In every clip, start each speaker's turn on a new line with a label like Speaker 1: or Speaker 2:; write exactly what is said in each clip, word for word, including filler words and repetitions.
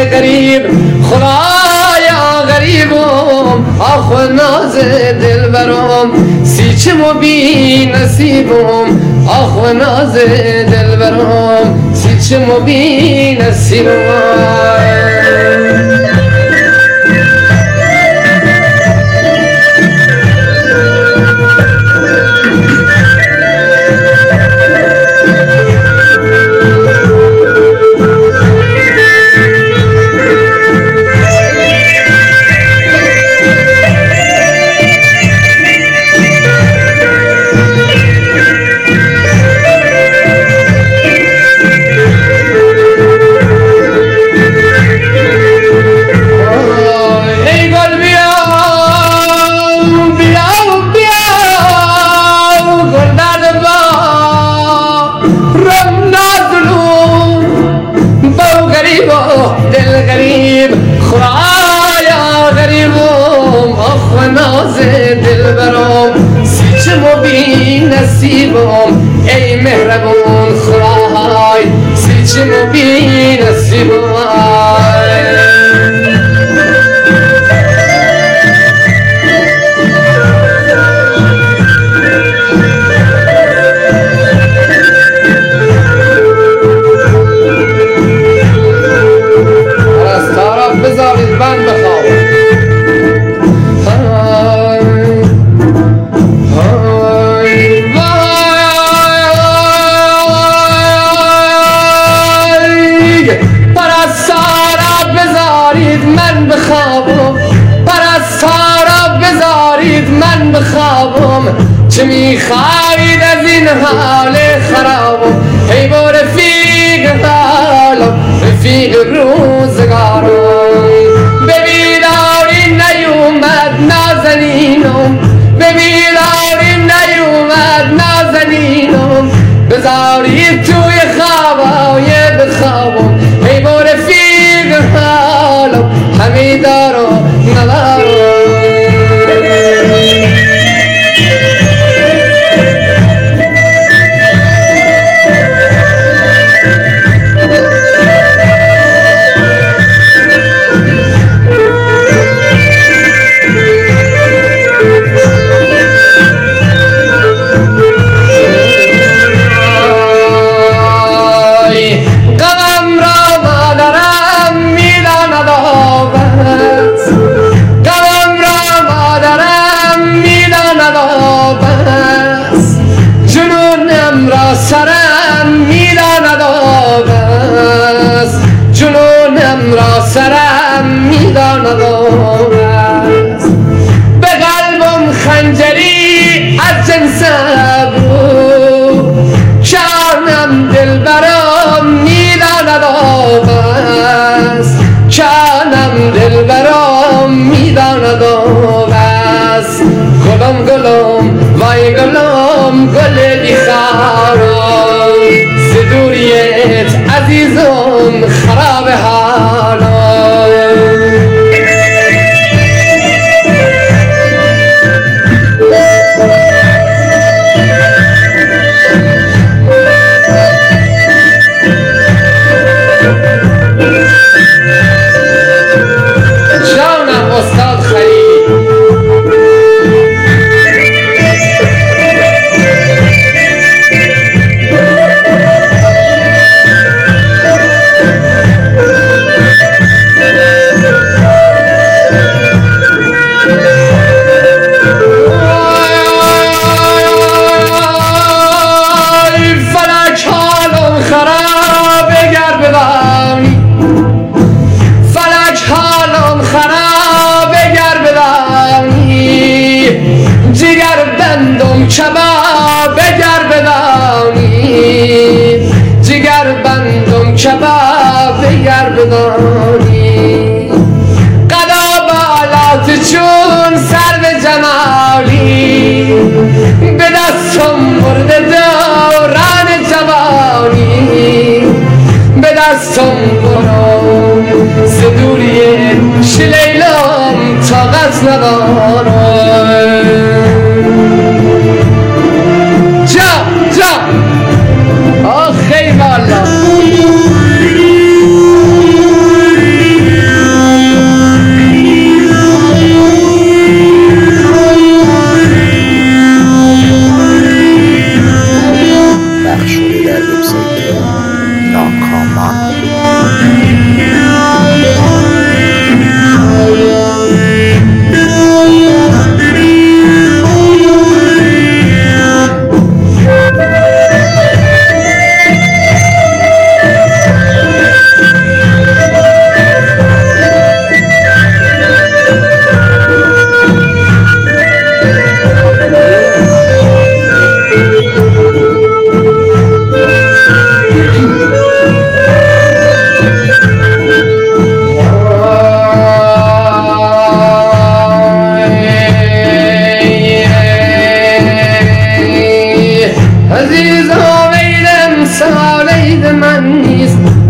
Speaker 1: غریب خدایا غریبم آخ و ناز دل برام سیچم و بی نصیبم آخ و ناز دل برام سیچم و بی نصیبم خدایا غریبم آخ و ناز دل برام سیچم و بی نصیبم ای مهربون خدای سیچم و بی نصیبم بذارید بند بخواب پرستارا بذارید من بخوابم پرستارا بذارید من بخوابم چه میخواید از این حال خرابم ای با رفیق حالم رفیق روزگارم ببیداری نیومد نازنینم ببیداری نیومد نازنینم بذارید توی خوابای بخوابم ای با رفیق حالم همی دارم ندارم سرم میداند آبست جنونم را سرم میداند آبست به قلبم خنجری از جنس ابرو کانم دل برام میداند آبست کانم دل برام میداند آبست گلم گلم وای گلم گل بیخارم زدوریت عزیزم خراب حالم جانم استاد خلیلی کباب بگر بدانی جگر بندم کباب بگر بدانی قدا بالات چون سر به جمالی به دستم مرده دوران جوانی به دستم برام زدوری شلیلم طاقت ندارم آخ ای والا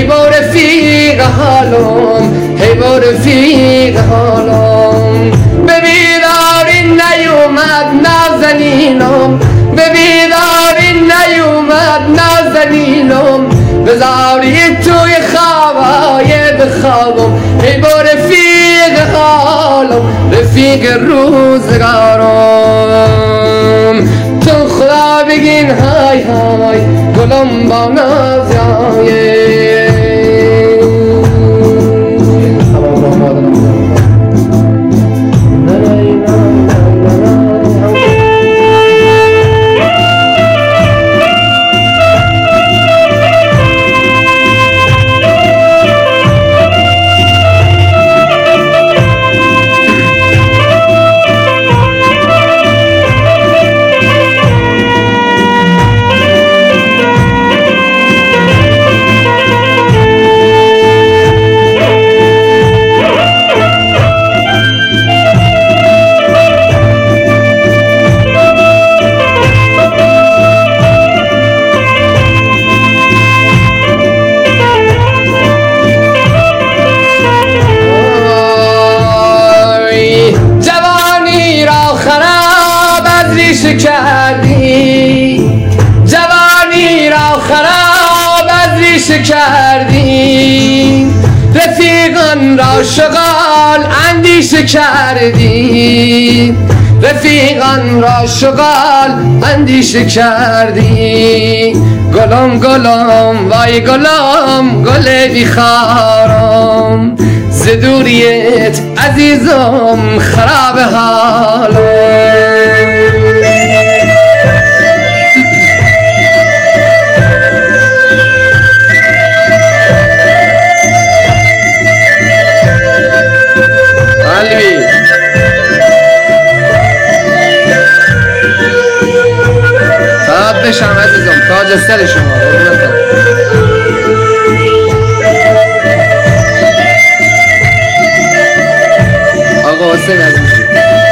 Speaker 1: ای با رفیق حالم ای با رفیق حالم به بیداری نیومد نازنینم به بیداری نیومد نازنینم بذاری توی خوابای بخوابم ای با رفیق حالم رفیق روزگارم تو خدا بگین های های گلم با نازیای کردی جوانی را خراب از ریشه کردی رفیقان را شغال اندیشه کردی رفیقان را شغال اندیشه کردی گلم گلم وای گلم گل بیخارم ز دوریت عزیزم خراب حالم بشم عزیزم تاج سر شما آقا حسین عزیزی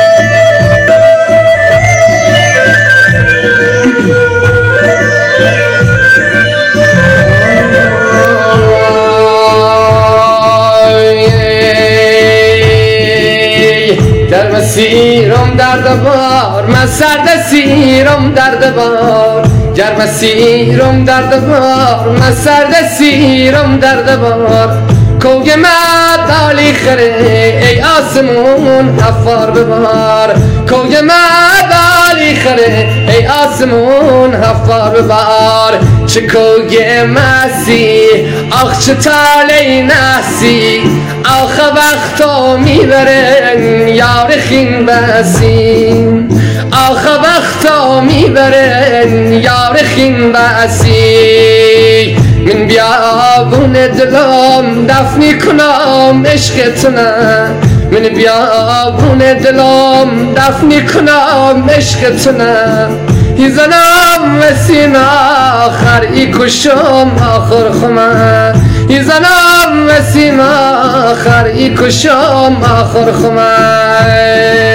Speaker 1: در مسیرم درد بار من سرد سیرم درد بار گرم سیرم درد بار من سرد سیرم درد بار کوگ مدالی خره ای آسمون حفار ببار کوگ مدالی خره ای آسمون حفار ببار چه کوگ مسی آخ چه تالی نسی آخ وقتا میبرن یار خین بسیم آخ وقتا میبرن یار خین بسی من بیابون دلم دفنی کنم عشقتونه من بیابون دلم دفنی کنم عشقتونه یزنم وسین آخر ای کشم آخر خمه یزنم وسین آخر ای کشم آخر خمه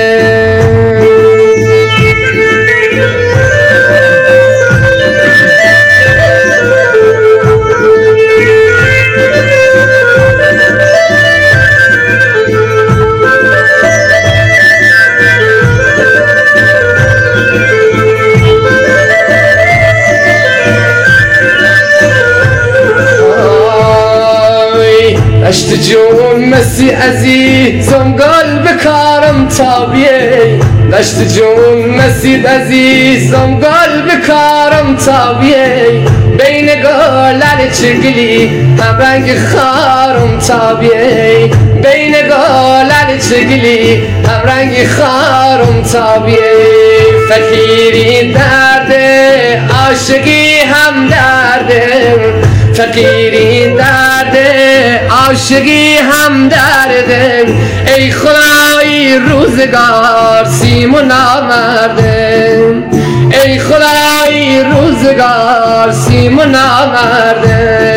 Speaker 1: دشت جون مسی عزیزم گل بکارم تابیه دشت جون مسید عزیزم گل بکارم تابیه بین گلر چگلی هم رنگ خارم تابیه بین گلر چگلی هم رنگ خارم تابیه فقیری درده عاشقی هم درده فقیری درده عاشقی هم درده ای خدای روزگار سیم و نامرده ای خدای روزگار سیم و نامرده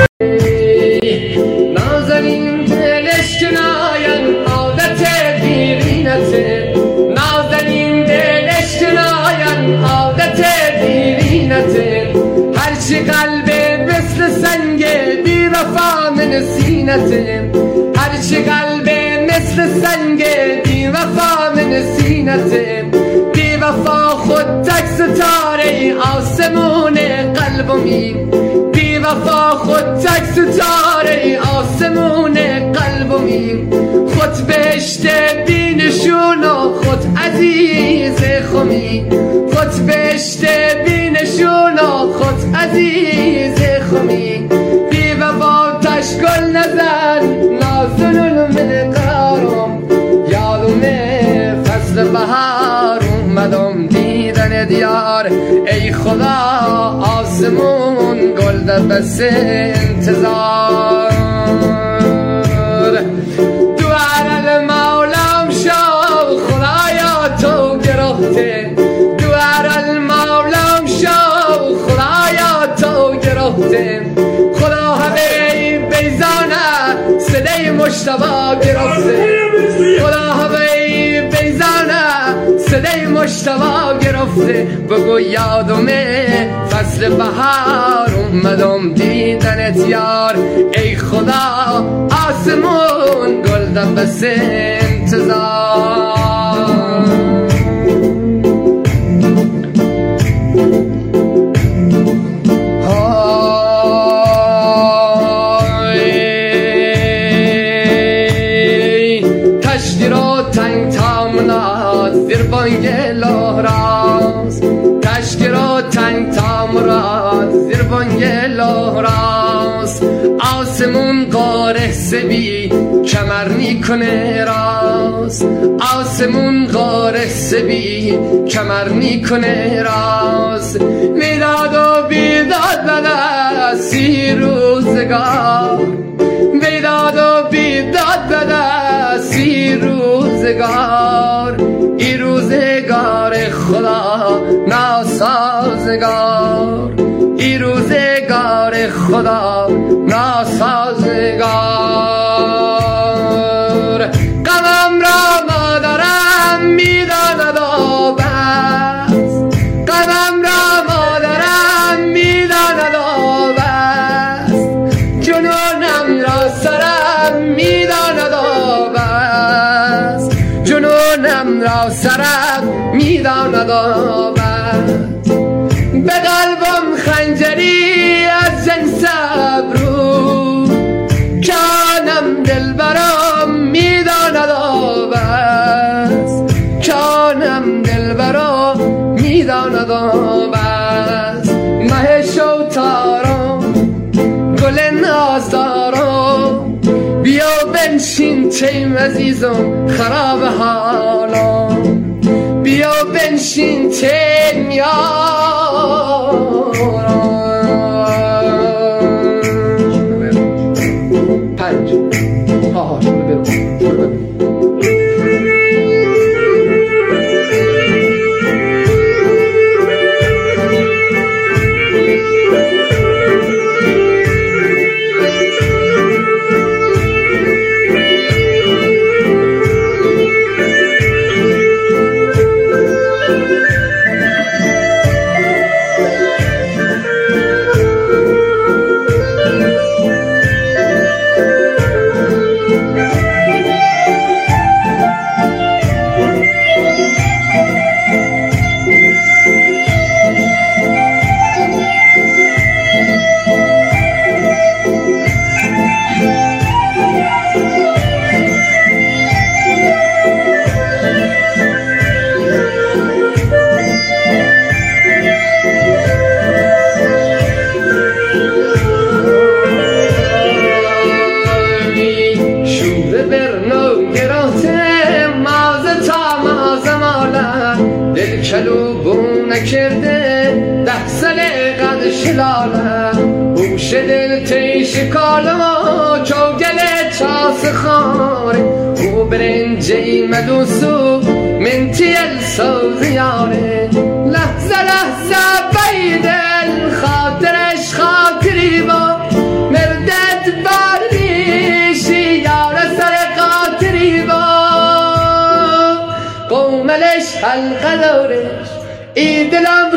Speaker 1: نازنین دلش کناین عادت زینته هرچی قلب مثل سنگ بی وفا من سینته بی وفا خود تک ستاره آسمون قلبمی بی وفا خود تک ستاره آسمون قلبمی خود بهشت بی نشون و خود عزیز خمی خود بهشت بی نشون و خود عزیز خمی بی وفا تشکل نزن نازنون من قرارم یادم فصل بهار اومدم دیدن دیار ای خدا آسمون گل در بس انتظار دوار المولام شو خدایا تو گرفته دوار المولام شو خدایا تو گرفته خدا همه بیزانه صدای مشتبا گرفته خدا همه بیزانه صدای مشتبا گرفته بگو یادمه فصل بهار اومدم دیدنت یار ای خدا آسمون گل در بس انتظار زیر بانگ لهراس تشکر و تنگ تامرات زیر بانگ لهراس آسمون قاره سبی کمر میکنه راست آسمون قاره سبی کمر میکنه راست میداد و بیداد بده سی روزگار بیداد و بیداد بده سی روزگار ای روزگار خدا ناسازگار ای روزگار خدا ناسازگار غمم را مادرم میداند و بس غمم را مادرم میداند و بس جنونم را سرم میداند و بس جنونم را سرم میداند و بس به قلبم خنجری از جنس ابرو کانم دل برام میداند و بس کانم دل برام میداند و بس مه شوتارم گل نازدارم بیا بنشین چیم عزیزم خراب حالم بیا بنشین چیم یارم پنج ها ها شروع برم شروع برم کلو بو نکرده ده ساله قد شلاله هوش دل تیش کالما چوگل چاس خاره او برنجی مدوسو من تیل سوزیاره لحظه لحظه بیدل خاطرش خاطری با مردت بردیشی یار سر قاطری با قوملش حلقه دورش ای دلم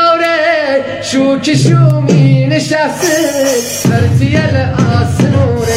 Speaker 1: خیساره شو که شو می نشسته سر تیل آسنوره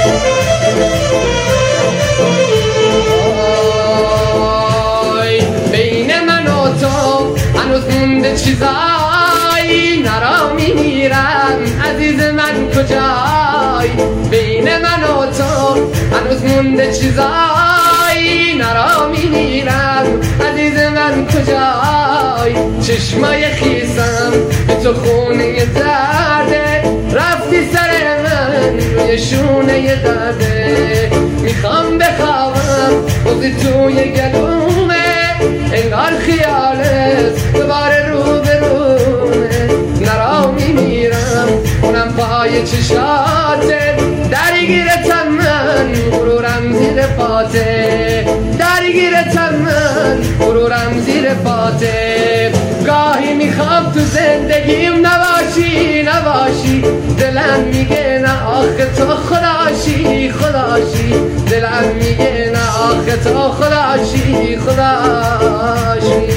Speaker 1: مونده چیزایی نرا میمیرم عزیز من کجای چشمای خیسم به تو خونه درده رفتی سر من روی شونه درده میخوام بخوابم بازی توی گلومه انگار خیالت دوباره رو به رومه نرا میمیرم اونم پای چشاته درگیرتم من غرورم زیر پاته درگیرتم من غرورم زیر پاته گاهی میخوام تو زندگیم نباشی نباشی دلم میگه نه آخه تو خداشی خداشی دلم میگه نه آخه تو خداشی خداشی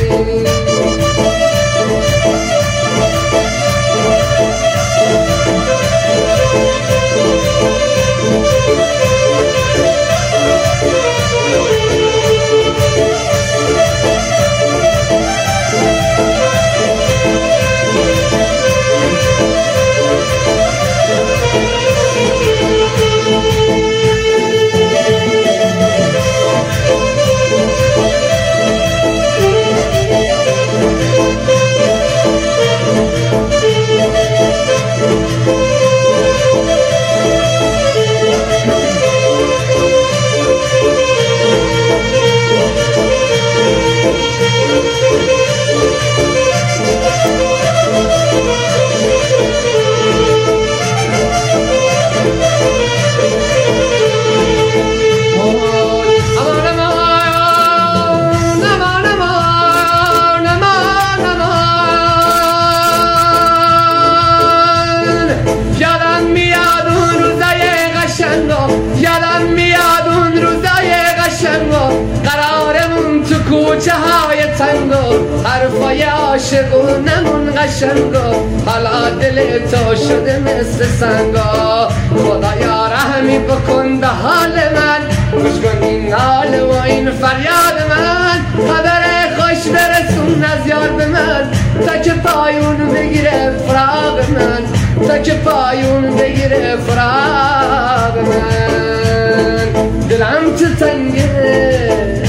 Speaker 1: کوچه های تنگو حرفای عاشقونمون قشنگو حالا دل تو شده مثل سنگا خدایا رحمی بکن به حال من گوش کن این حال و این فریاد من خبر خوش برسون از یار به من تا که پایون بگیره فراق من تا که پایون بگیره فراق من دلم تو تنگه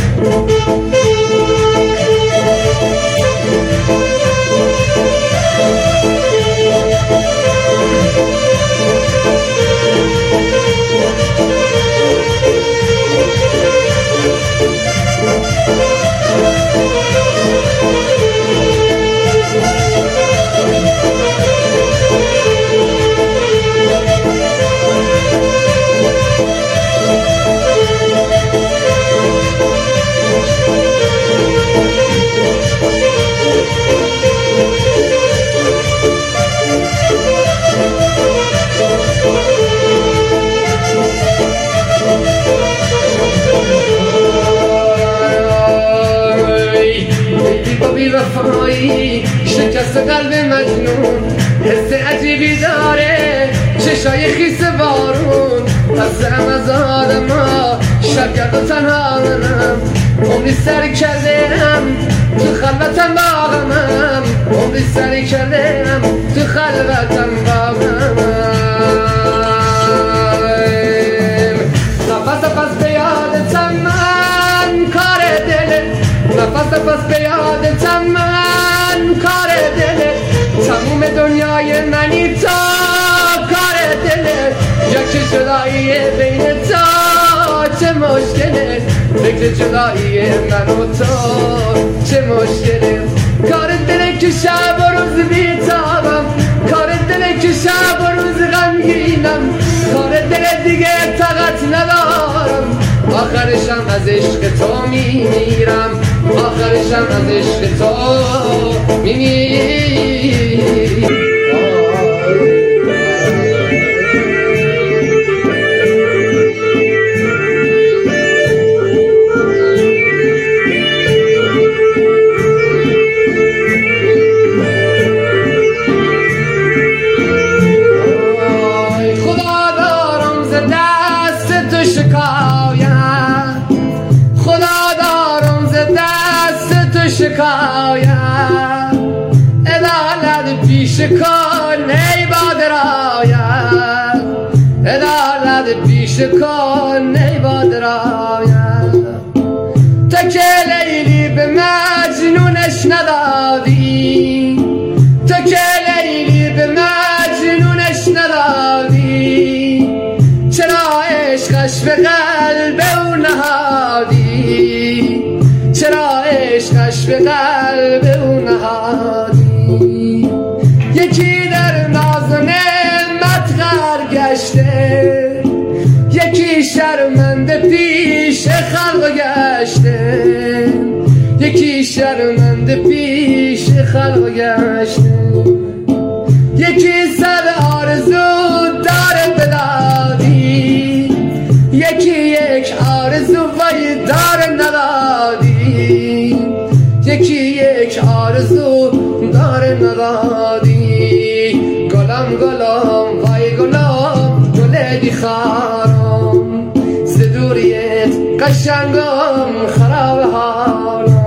Speaker 1: شکست قلب مجنون حس عجیبی داره چشای خیس بارون هستم از آدم ها شبگرد و تنها منم عمری سری کردم تو خلوتم با غمم عمری سری کردم تو خلوتم با غمم نفس نفس به یادتم من کار دلت نفس نفس به یادتم من کار دلت تموم دنیای منی تا کار دلت یکی جدایی بین تا چه مشکله فکر جدایی من و تو چه مشکله کار دلت که شب و روز بیتابم کار دلت که شب و روز غمگینم کار دلت دیگه طاقت ندارم آخرشم از عشق تو میمیرم آخرشم از عشق تو میمیرم شکایم عدالت پیش کن ای بادر آیم عدالت پیش گوش کن ای بادرایم تا که لیلی به مجنونش ندادی تا که لیلی به مجنونش ندادی چرا عشقش به قلب او نهادی چرا عشقش به قلب او نهادی یکی در ناز و نعمت غرق گشته یکی شرمنده پیش خلق گشته یکی شرمنده پیش خلق گشته یکی صد آرزو داره بدادی یکی یک آرزو وای داره ندادی یکی یک آرزو داره ندادی گلم گلم وای گلم گل بیخارم ز دوریت قشنگم خراب حالم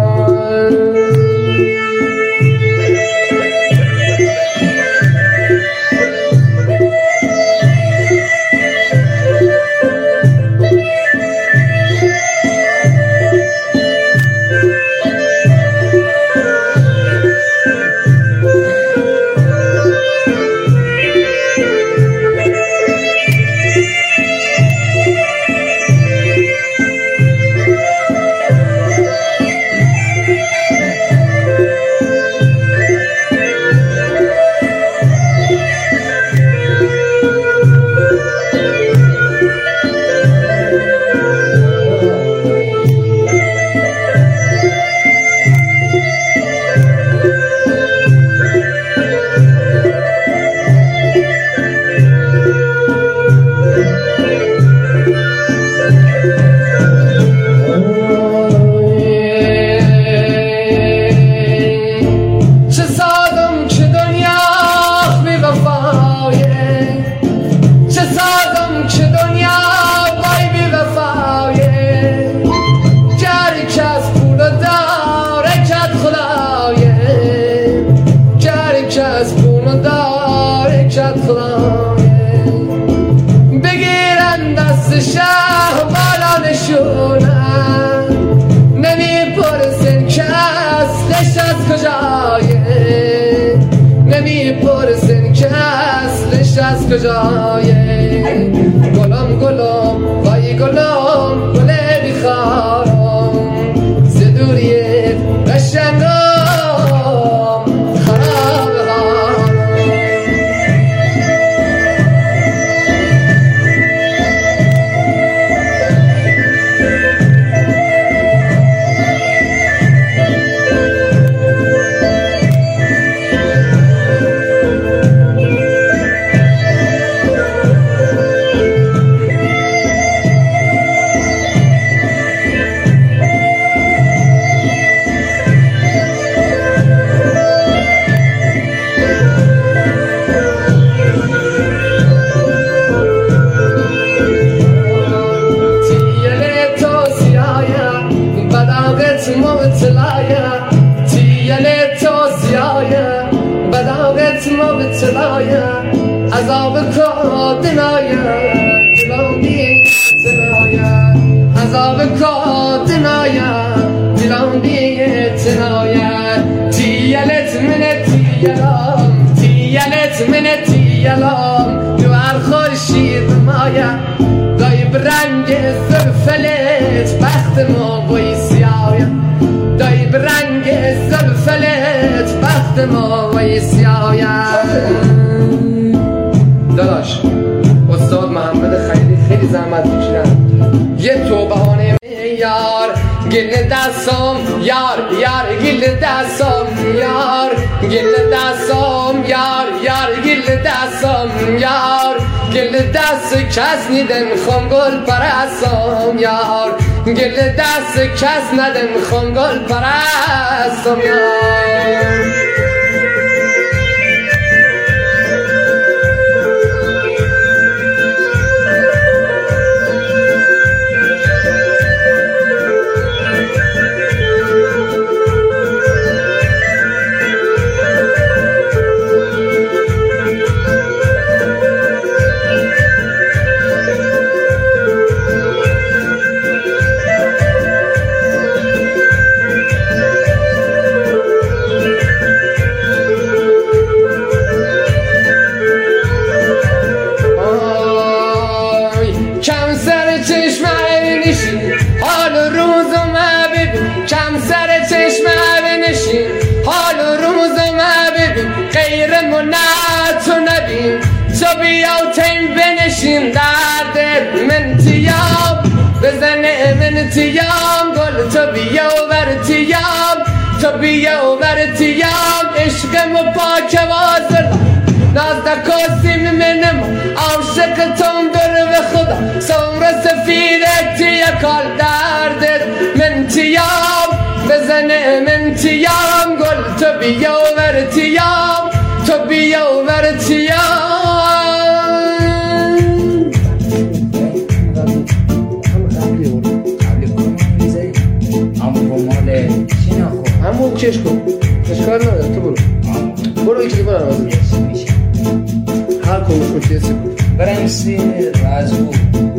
Speaker 1: بگیرن دست شهر بالا نشونن نمی پرسن که اصلش از کجایه نمی پرسن که اصلش از کجایه گلم گلم وای گلم گل بیخارم ز دوریت قشنگم عذاب کا دنایا دلانی تنایا عذاب کا دنایا دلانی تنایا تیلت من تیلام تیلت من تیلام دوار خورشید مایا دای برنگ زلفلت بخت ما بوی سیایا دای برنگ زلفلت بخت ما بوی سیایا داداش استاد محمد خیلی خیلی زحمت کشیدن یه تو بهانه یار گل دستم یار یار گل دستم یار گل دستم یار یار گل دستم یار گل دست کس ندن خون گل پرستم یار گل دست کس ندن خون گل پرستم یار بزنه من تیام گل تو بیا و بر تیام تو بیا و بر تیام عشقم و پاک وازر نازدک و سیم منم عاشقتم در و خدا سمر سفیدت یکال دردت من تیام بزنه من تیام گل تو بیا و بر تیام تو بیا و بر تیام همون چش کن اشکال نداره تو برو برو یکی دیگه برو هر کنوش کن چیزی
Speaker 2: برم سی رازگو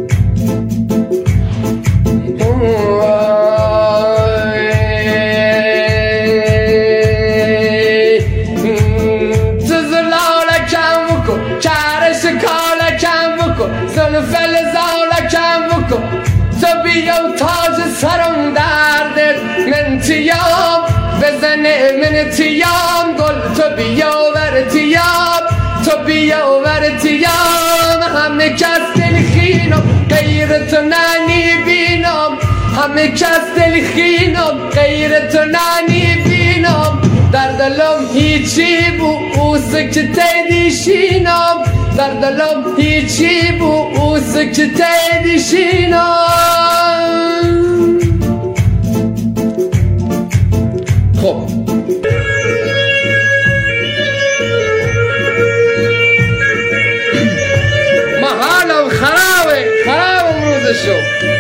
Speaker 1: زلالکم بکن چرش کالکم بکن زلفل زالکم بکن تو بیا و تاج سرم دردت من تیام بزنه من تیام گل تو بیا و بر تیام تو بیا و بر تیام همه کس دلخینم غیر تو ننی بینم همه کس دلخینم غیر تو ننی بینم در دلم هیچی بو اوس که تیدیشینم در دلم هیچی بو اوس که تیدیشینم خب محالم خرابه خراب امروزشو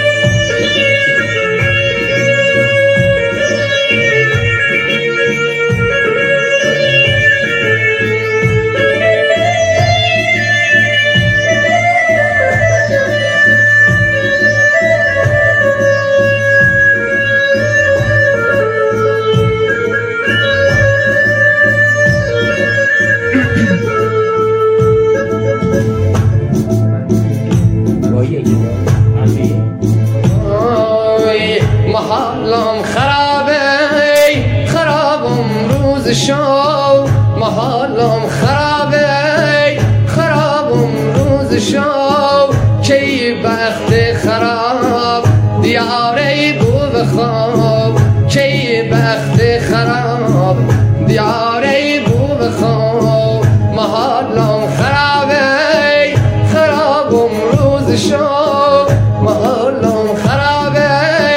Speaker 1: محالم خرابه خرابم روز شو محالم خرابه خرابم روز شو کی بخت خراب دیاره بو بخواب کی بخت خراب دیاره بو بخواب محالم خرابه خرابم روز شو محالم خرابه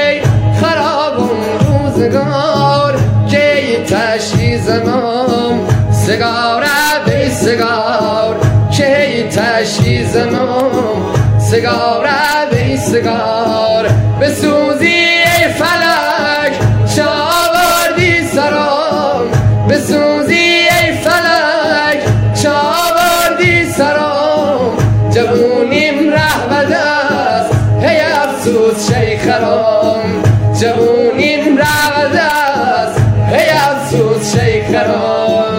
Speaker 1: سگار که تشی زمان سگار بی سگار که تشی زمان سگار بی سگار بسوزی فلک چاوردی سرام بسوزی ای فلک چاوردی سرام جوونیم ره بدست هی افسوس شیخرام جوونیم رود است هی افسوس شیخران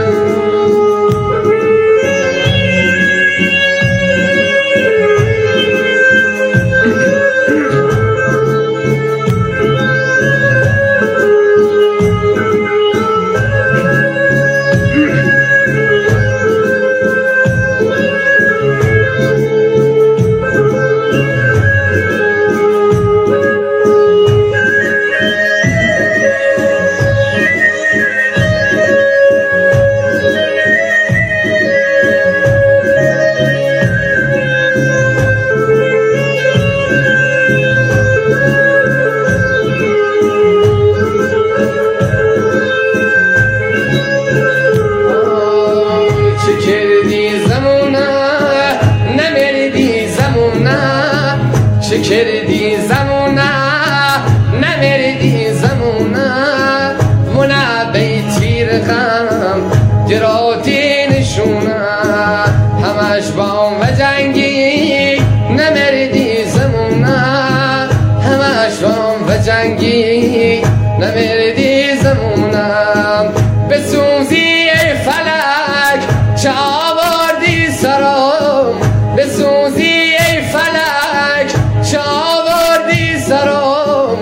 Speaker 1: چه کردی زمونه نمیردی زمونه مونه بیتی رقم گراتی نشونه همش بام و جنگی نمیردی زمونه همش بام و جنگی نمیردی زمونه بسوزی ای فلک چه آوردی سرام بسوزی ای فلک چه آوردی سرام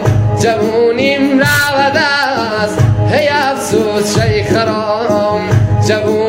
Speaker 1: جوونیم رود است هی افسوس شیخرام جوون